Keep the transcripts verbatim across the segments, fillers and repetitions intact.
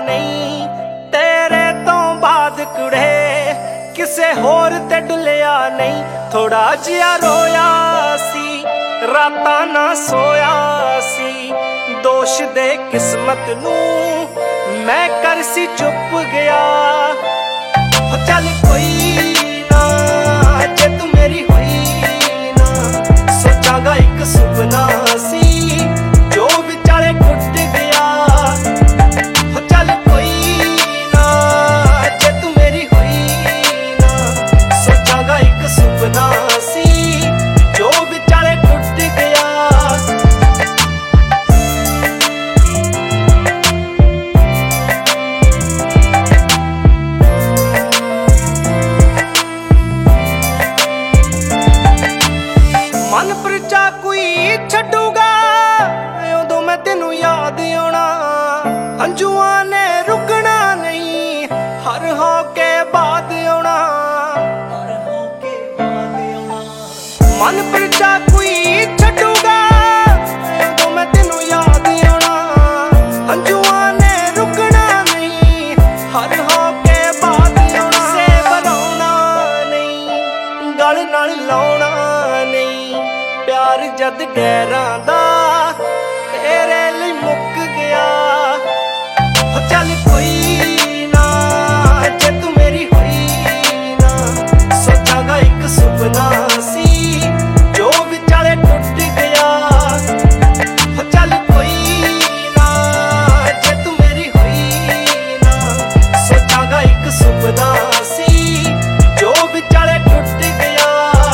नहीं तेरे तो बाद कुड़े किसे होर ते डुलिया नहीं। थोड़ा जिहा रोया सी रातां ना सोया सी दोष दे किस्मत नू मैं कर सी चुप गया। चल कोई ना जे तू मेरी हुई ना सोचांगा एक सुपना सी जो विचाले टुट गया। चल कोई ना जे तू मेरी हुई ना सोचांगा एक सुपना सी जो विचाले टुट गया। मन परचा कोई छड्डूगा उदों मैं तेनू याद आउणा। हंजुआं ने रुकना नहीं हर हो के बाद आउणा। मन परचा कोई छड्डूगा उदों मैं तेनू याद आउणा। हंजुआं ने रुकना नहीं हर हो के बाद आउणा। से बनाउणा नहीं गल नाल लाउणा नहीं प्यार जद गैरां दा तेरे लई मुक गया। चल कोई ना जे तू मेरी हुई ना सोचांगा एक सुपना सी जो विचाले टुट गया। चल कोई ना जे तू मेरी हुई ना सोचांगा एक सुपना सी जो विचाले टुट गया।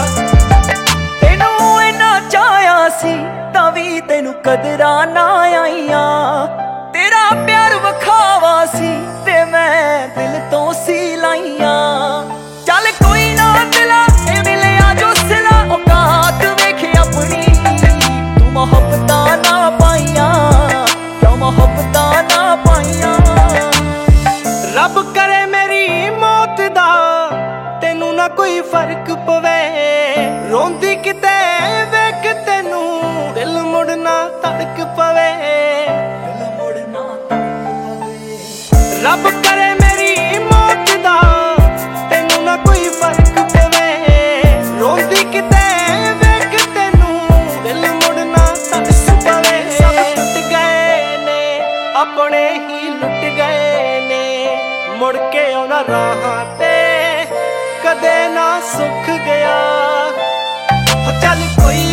तावी तेनू कदरा ना आईया तेरा प्यार वखावा सी ते मैं दिल तो सी लाइया। चल कोई ना दिला ए मिलिया जो सिला औकात वेखे अपनी तू मोहब्बतां ना पाइया क्यों मोहब्बतां ना पाइया। रब करे मेरी मौत दा तेनू ना कोई फर्क पवे रोंदी किते वेख तेनू दिल मुड़ना तड़क पवे। दिल मुड़ना तड़क पवे रब करे मेरी मौत दा तेनू ना कोई फर्क पवे रोंदी किते वेख तेनू दिल मुड़ना तड़क पवे। सब टुट गए ने अपने ही लुट गए ने मुड़ के उन्हां राहां ते कदे ना सुख गया। चल कोई